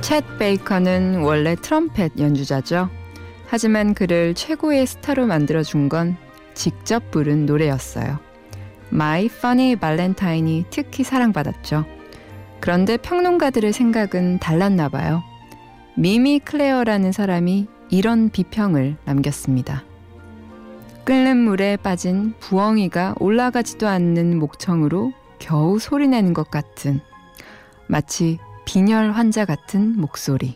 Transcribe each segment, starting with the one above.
챗 베이커는 원래 트럼펫 연주자죠. 하지만 그를 최고의 스타로 만들어준 건 직접 부른 노래였어요. My Funny Valentine이 특히 사랑받았죠. 그런데 평론가들의 생각은 달랐나 봐요. 미미 클레어라는 사람이 이런 비평을 남겼습니다. 끓는 물에 빠진 부엉이가 올라가지도 않는 목청으로 겨우 소리내는 것 같은, 마치 빈혈 환자 같은 목소리.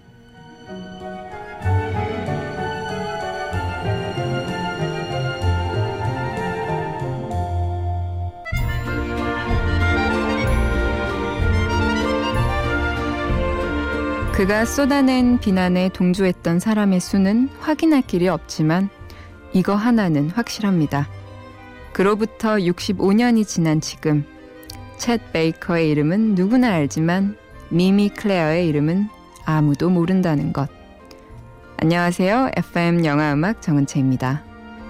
그가 쏟아낸 비난에 동조했던 사람의 수는 확인할 길이 없지만 이거 하나는 확실합니다. 그로부터 65년이 지난 지금 챗 베이커의 이름은 누구나 알지만 미미 클레어의 이름은 아무도 모른다는 것. 안녕하세요. FM 영화음악 정은채입니다.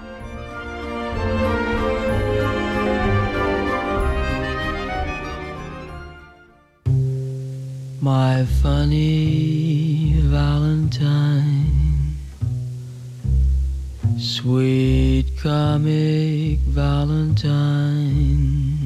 My funny Valentine, sweet comic Valentine,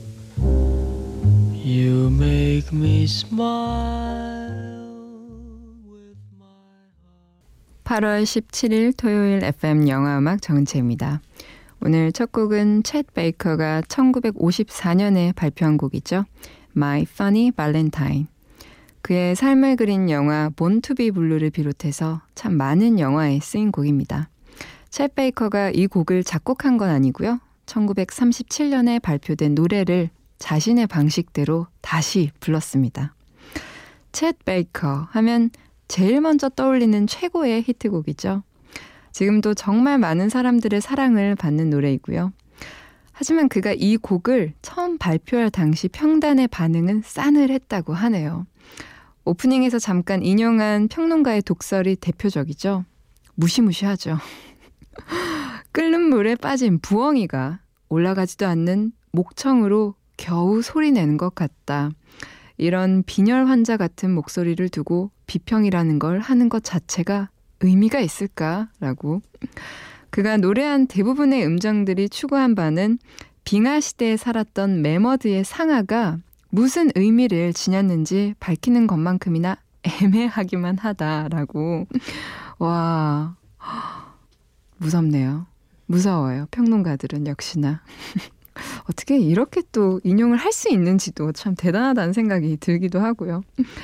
you make me smile with my heart. 8월 17일 토요일 FM 영화음악 정은채입니다. 오늘 첫 곡은 챗 베이커가 1954년에 발표한 곡이죠. My Funny Valentine. 그의 삶을 그린 영화 Born to be Blue를 비롯해서 참 많은 영화에 쓰인 곡입니다. 챗 베이커가 이 곡을 작곡한 건 아니고요. 1937년에 발표된 노래를 자신의 방식대로 다시 불렀습니다. 챗 베이커 하면 제일 먼저 떠올리는 최고의 히트곡이죠. 지금도 정말 많은 사람들의 사랑을 받는 노래이고요. 하지만 그가 이 곡을 처음 발표할 당시 평단의 반응은 싸늘했다고 하네요. 오프닝에서 잠깐 인용한 평론가의 독설이 대표적이죠. 무시무시하죠. 끓는 물에 빠진 부엉이가 올라가지도 않는 목청으로 겨우 소리내는 것 같다. 이런 빈혈 환자 같은 목소리를 두고 비평이라는 걸 하는 것 자체가 의미가 있을까라고. 그가 노래한 대부분의 음정들이 추구한 바는 빙하 시대에 살았던 매머드의 상아가 무슨 의미를 지녔는지 밝히는 것만큼이나 애매하기만 하다라고. 와, 무섭네요. 무서워요. 평론가들은 역시나. 어떻게 이렇게 또 인용을 할 수 있는지도 참 대단하다는 생각이 들기도 하고요.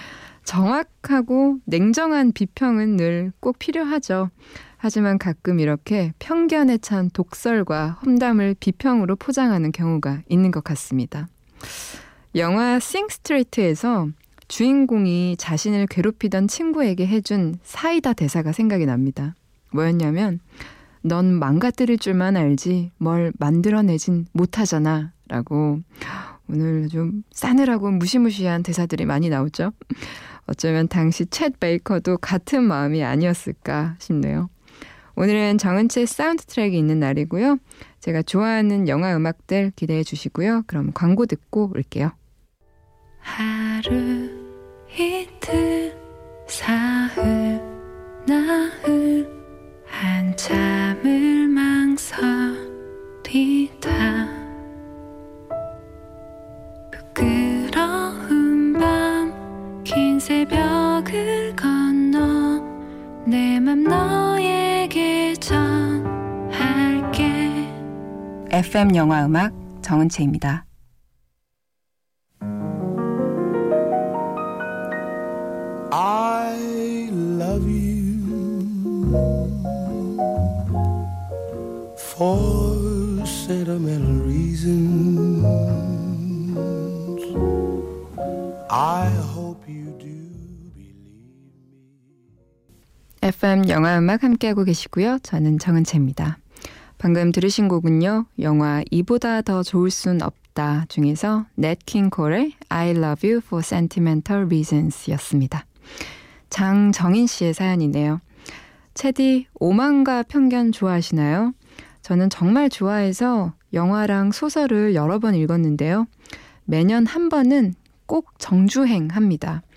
정확하고 냉정한 비평은 늘 꼭 필요하죠. 하지만 가끔 이렇게 편견에 찬 독설과 험담을 비평으로 포장하는 경우가 있는 것 같습니다. 영화 싱스트리트에서 주인공이 자신을 괴롭히던 친구에게 해준 사이다 대사가 생각이 납니다. 뭐였냐면 넌 망가뜨릴 줄만 알지 뭘 만들어내진 못하잖아 라고. 오늘 좀 싸늘하고 무시무시한 대사들이 많이 나오죠. 어쩌면 당시 챗 베이커도 같은 마음이 아니었을까 싶네요. 오늘은 정은채 사운드 트랙이 있는 날이고요. 제가 좋아하는 영화 음악들 기대해 주시고요. 그럼 광고 듣고 올게요. 하루 이틀 사흘 나흘 한참을 망설이다 부끄러운 밤 긴 새벽을 건너 내 맘 너에게 전할게. FM 영화 음악 정은채입니다. I love you for sentimental reasons. I hope you do believe me. FM 영화음악 함께하고 계시고요. 저는 정은채입니다. 방금 들으신 곡은요. 영화 이보다 더 좋을 순 없다 중에서 넷 킹 콜의 I love you for sentimental reasons 였습니다. 장정인 씨의 사연이네요. 채디, 오만과 편견 좋아하시나요? 저는 정말 좋아해서 영화랑 소설을 여러 번 읽었는데요. 매년 한 번은 꼭 정주행합니다.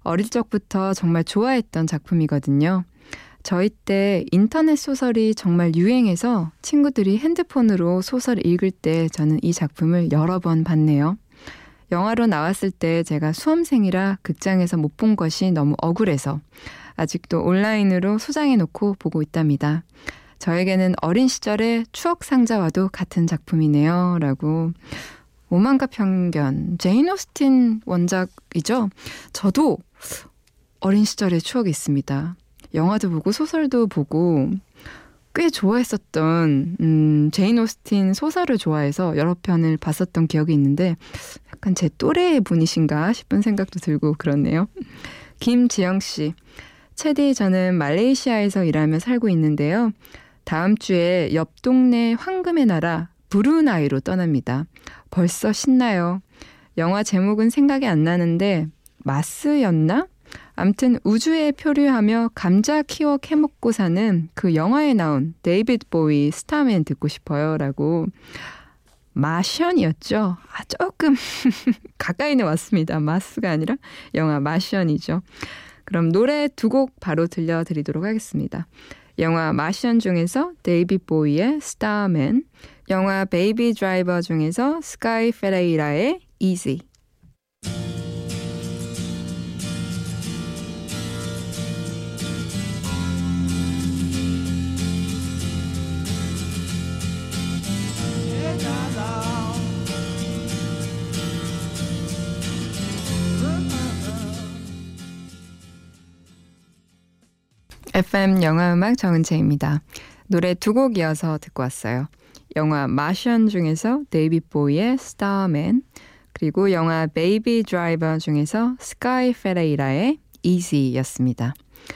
어릴 적부터 정말 좋아했던 작품이거든요. 저희 때 인터넷 소설이 정말 유행해서 친구들이 핸드폰으로 소설 읽을 때 저는 이 작품을 여러 번 봤네요. 영화로 나왔을 때 제가 수험생이라 극장에서 못 본 것이 너무 억울해서 아직도 온라인으로 소장해놓고 보고 있답니다. 저에게는 어린 시절의 추억 상자와도 같은 작품이네요. 라고. 오만과 편견, 제인 오스틴 원작이죠. 저도 어린 시절의 추억이 있습니다. 영화도 보고 소설도 보고 꽤 좋아했었던 제인 오스틴 소설을 좋아해서 여러 편을 봤었던 기억이 있는데 약간 제 또래의 분이신가 싶은 생각도 들고 그렇네요. 김지영 씨, 체디 저는 말레이시아에서 일하며 살고 있는데요. 다음 주에 옆 동네 황금의 나라 브루나이로 떠납니다. 벌써 신나요. 영화 제목은 생각이 안 나는데 마스였나? 암튼 우주에 표류하며 감자 키워 캐먹고 사는 그 영화에 나온 데이비드 보이 스타맨 듣고 싶어요. 라고. 마션이었죠. 조금 가까이는 왔습니다. 마스가 아니라 영화 마션이죠. 그럼 노래 두 곡 바로 들려드리도록 하겠습니다. 영화 마션 중에서 데이비드 보이의 스타맨, 영화 베이비 드라이버 중에서 스카이 페레이라의 Easy. FM 영화음악 정은채입니다. 노래 두 곡 이어서 듣고 왔어요. 영화 마션 중에서 데이비드 보이의 스타맨, 그리고 영화 베이비 드라이버 중에서 스카이 페레이라의 Easy였습니다.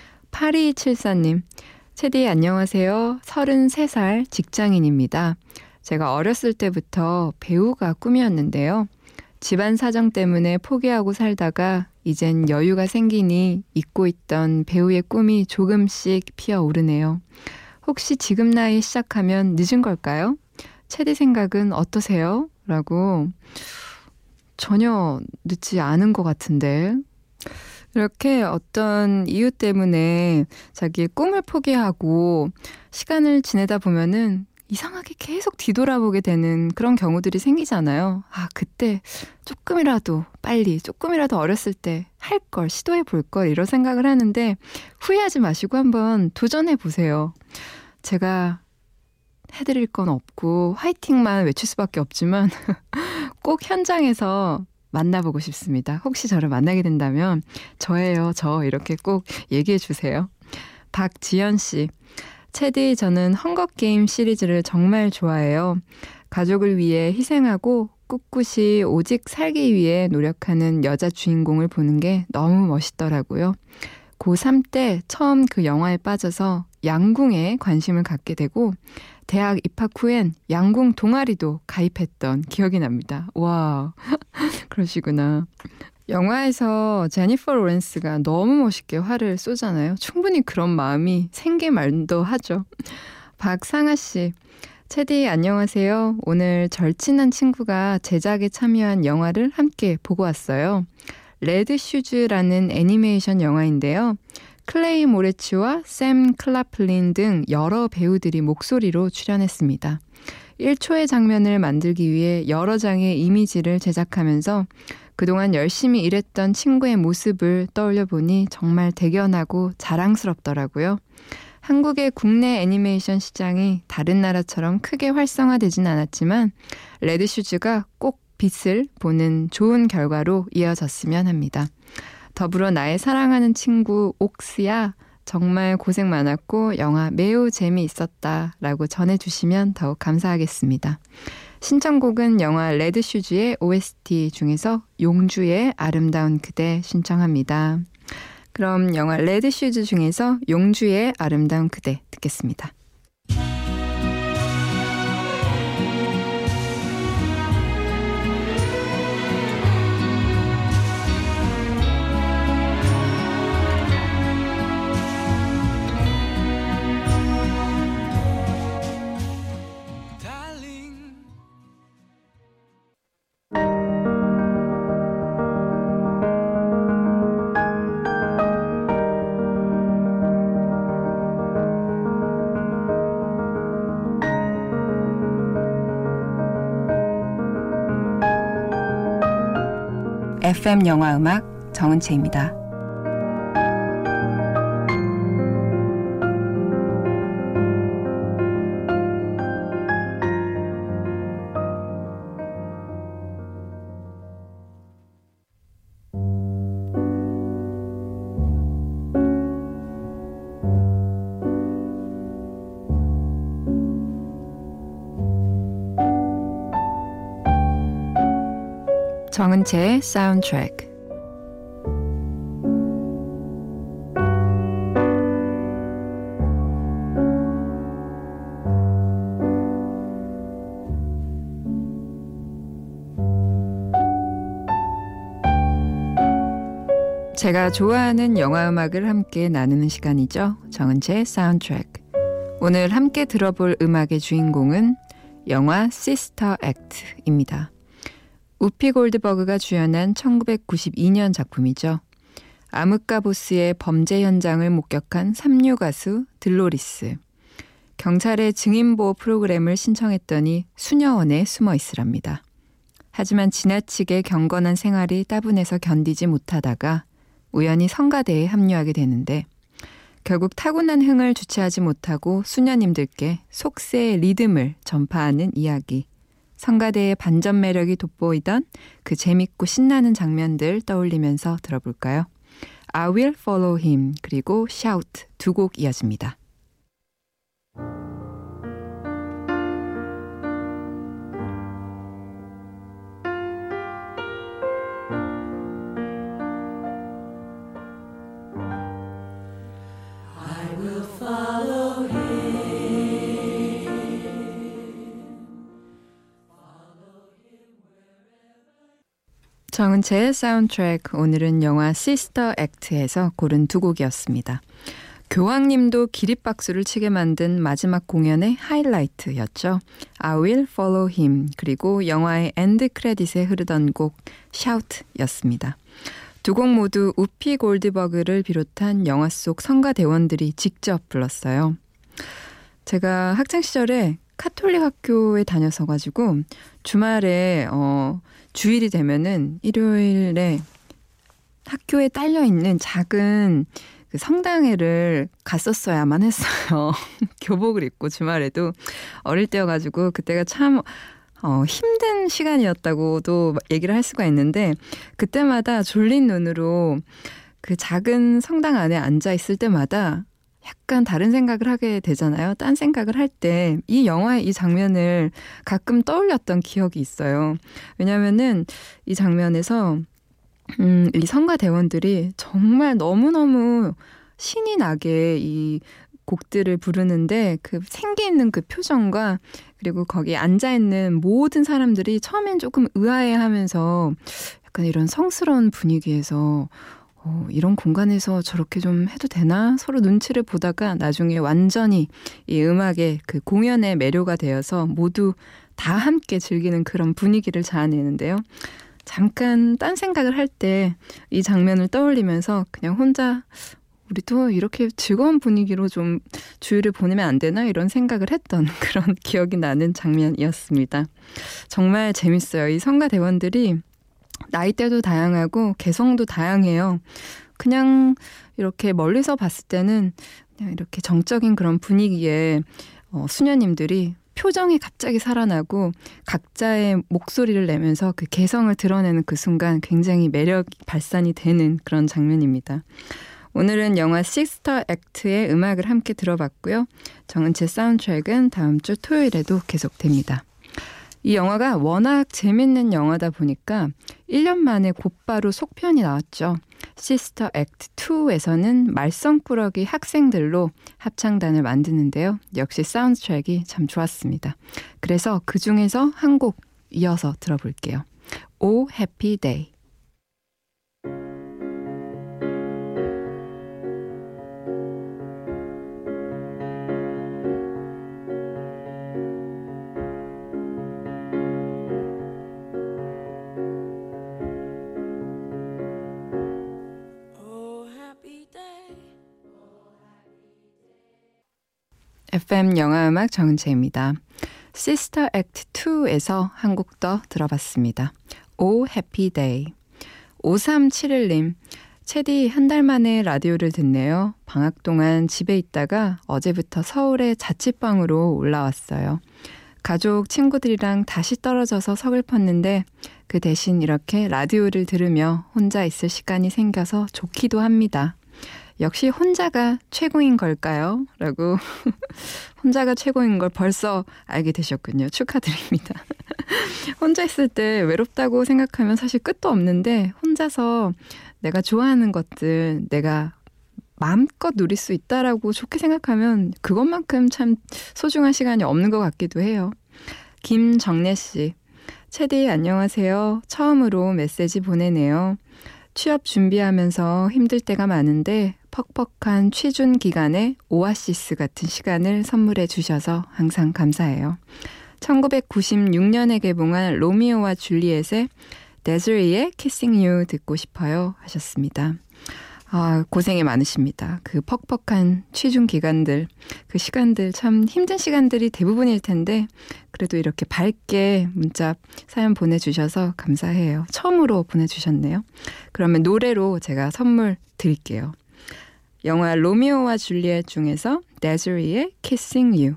8274님, 체디 안녕하세요. 33살 직장인입니다. 제가 어렸을 때부터 배우가 꿈이었는데요. 집안 사정 때문에 포기하고 살다가 이젠 여유가 생기니 잊고 있던 배우의 꿈이 조금씩 피어오르네요. 혹시 지금 나이 시작하면 늦은 걸까요? 체디 생각은 어떠세요? 라고. 전혀 늦지 않은 것 같은데. 이렇게 어떤 이유 때문에 자기의 꿈을 포기하고 시간을 지내다 보면은 이상하게 계속 뒤돌아보게 되는 그런 경우들이 생기잖아요. 아, 그때 조금이라도 빨리, 조금이라도 어렸을 때 할 걸, 시도해 볼 걸 이런 생각을 하는데 후회하지 마시고 한번 도전해 보세요. 제가 해드릴 건 없고 화이팅만 외칠 수밖에 없지만 꼭 현장에서 만나보고 싶습니다. 혹시 저를 만나게 된다면 저예요, 저 이렇게 꼭 얘기해 주세요. 박지연 씨, 체디 저는 헝거게임 시리즈를 정말 좋아해요. 가족을 위해 희생하고 꿋꿋이 오직 살기 위해 노력하는 여자 주인공을 보는 게 너무 멋있더라고요. 고3 때 처음 그 영화에 빠져서 양궁에 관심을 갖게 되고 대학 입학 후엔 양궁 동아리도 가입했던 기억이 납니다. 와, 그러시구나. 영화에서 제니퍼 로렌스가 너무 멋있게 활을 쏘잖아요. 충분히 그런 마음이 생길 만도 하죠. 박상아 씨, 체디 안녕하세요. 오늘 절친한 친구가 제작에 참여한 영화를 함께 보고 왔어요. 레드 슈즈라는 애니메이션 영화인데요. 클레이 모레츠와 샘 클라플린 등 여러 배우들이 목소리로 출연했습니다. 1초의 장면을 만들기 위해 여러 장의 이미지를 제작하면서 그동안 열심히 일했던 친구의 모습을 떠올려 보니 정말 대견하고 자랑스럽더라고요. 한국의 국내 애니메이션 시장이 다른 나라처럼 크게 활성화되진 않았지만 레드슈즈가 꼭 빛을 보는 좋은 결과로 이어졌으면 합니다. 더불어 나의 사랑하는 친구 옥스야 정말 고생 많았고 영화 매우 재미있었다 라고 전해주시면 더욱 감사하겠습니다. 신청곡은 영화 레드슈즈의 OST 중에서 용주의 아름다운 그대 신청합니다. 그럼 영화 레드슈즈 중에서 용주의 아름다운 그대 듣겠습니다. FM 영화 음악 정은채입니다. 정은채의 사운드트랙. 제가 좋아하는 영화 음악을 함께 나누는 시간이죠. 정은채의 사운드트랙. 오늘 함께 들어볼 음악의 주인공은 영화 시스터 액트입니다. 우피 골드버그가 주연한 1992년 작품이죠. 아무까 보스의 범죄 현장을 목격한 삼류 가수 들로리스. 경찰의 증인보호 프로그램을 신청했더니 수녀원에 숨어 있으랍니다. 하지만 지나치게 경건한 생활이 따분해서 견디지 못하다가 우연히 성가대에 합류하게 되는데 결국 타고난 흥을 주체하지 못하고 수녀님들께 속세의 리듬을 전파하는 이야기. 성가대의 반전 매력이 돋보이던 그 재밌고 신나는 장면들 떠올리면서 들어볼까요? I will follow him 그리고 shout 두 곡 이어집니다. I will follow him. 정은채의 사운드트랙, 오늘은 영화 시스터 액트에서 고른 두 곡이었습니다. 교황님도 기립박수를 치게 만든 마지막 공연의 하이라이트였죠. I will follow him 그리고 영화의 엔드 크레딧에 흐르던 곡 Shout였습니다. 두 곡 모두 우피 골드버그를 비롯한 영화 속 성가대원들이 직접 불렀어요. 제가 학창시절에 카톨릭 학교에 다녔어가지고 주말에 주일이 되면은 일요일에 학교에 딸려있는 작은 그 성당회를 갔었어야만 했어요. 교복을 입고 주말에도 어릴 때여가지고 그때가 참 힘든 시간이었다고도 얘기를 할 수가 있는데 그때마다 졸린 눈으로 그 작은 성당 안에 앉아 있을 때마다 약간 다른 생각을 하게 되잖아요. 딴 생각을 할 때 이 영화의 이 장면을 가끔 떠올렸던 기억이 있어요. 왜냐면은 이 장면에서 이 성가대원들이 정말 너무너무 신이 나게 이 곡들을 부르는데 그 생기 있는 그 표정과 그리고 거기에 앉아있는 모든 사람들이 처음엔 조금 의아해하면서 약간 이런 성스러운 분위기에서 이런 공간에서 저렇게 좀 해도 되나? 서로 눈치를 보다가 나중에 완전히 이 음악의 그 공연의 매료가 되어서 모두 다 함께 즐기는 그런 분위기를 자아내는데요. 잠깐 딴 생각을 할 때 이 장면을 떠올리면서 그냥 혼자 우리도 이렇게 즐거운 분위기로 좀 주일을 보내면 안 되나? 이런 생각을 했던 그런 기억이 나는 장면이었습니다. 정말 재밌어요. 이 성가대원들이 나이대도 다양하고 개성도 다양해요. 그냥 이렇게 멀리서 봤을 때는 그냥 이렇게 정적인 그런 분위기에 수녀님들이 표정이 갑자기 살아나고 각자의 목소리를 내면서 그 개성을 드러내는 그 순간 굉장히 매력 발산이 되는 그런 장면입니다. 오늘은 영화 시스터 액트의 음악을 함께 들어봤고요. 정은채 사운드트랙은 다음 주 토요일에도 계속됩니다. 이 영화가 워낙 재밌는 영화다 보니까 1년 만에 곧바로 속편이 나왔죠. 시스터 액트 2에서는 말썽꾸러기 학생들로 합창단을 만드는데요. 역시 사운드트랙이 참 좋았습니다. 그래서 그 중에서 한 곡 이어서 들어볼게요. Oh Happy Day. FM 영화음악 정은채입니다. 시스터 액트 2에서 한 곡 더 들어봤습니다. Oh Happy Day. 5371님, 채디 한 달 만에 라디오를 듣네요. 방학 동안 집에 있다가 어제부터 서울의 자취방으로 올라왔어요. 가족, 친구들이랑 다시 떨어져서 서글펐는데 그 대신 이렇게 라디오를 들으며 혼자 있을 시간이 생겨서 좋기도 합니다. 역시 혼자가 최고인 걸까요? 라고 혼자가 최고인 걸 벌써 알게 되셨군요. 축하드립니다. 혼자 있을 때 외롭다고 생각하면 사실 끝도 없는데 혼자서 내가 좋아하는 것들 내가 마음껏 누릴 수 있다라고 좋게 생각하면 그것만큼 참 소중한 시간이 없는 것 같기도 해요. 김정래 씨, 채디 안녕하세요. 처음으로 메시지 보내네요. 취업 준비하면서 힘들 때가 많은데 퍽퍽한 취준 기간에 오아시스 같은 시간을 선물해 주셔서 항상 감사해요. 1996년에 개봉한 로미오와 줄리엣의 데즈리의 Kissing You 듣고 싶어요 하셨습니다. 아, 고생이 많으십니다. 그 퍽퍽한 취중 기간들, 그 시간들 참 힘든 시간들이 대부분일 텐데 그래도 이렇게 밝게 문자 사연 보내주셔서 감사해요. 처음으로 보내주셨네요. 그러면 노래로 제가 선물 드릴게요. 영화 로미오와 줄리엣 중에서 데즈리의 Kissing You.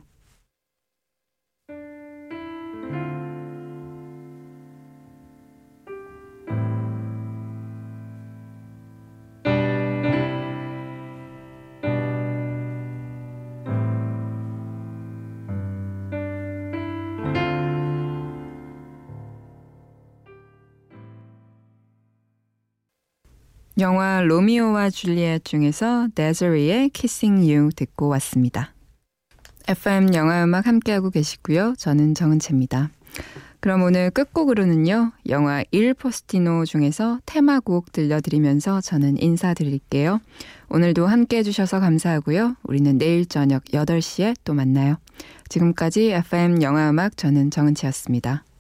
영화 로미오와 줄리엣 중에서 데즈리의 Kissing You 듣고 왔습니다. FM 영화음악 함께하고 계시고요. 저는 정은채입니다. 그럼 오늘 끝곡으로는요. 영화 일 포스티노 중에서 테마곡 들려드리면서 저는 인사드릴게요. 오늘도 함께해 주셔서 감사하고요. 우리는 내일 저녁 8시에 또 만나요. 지금까지 FM 영화음악 저는 정은채였습니다.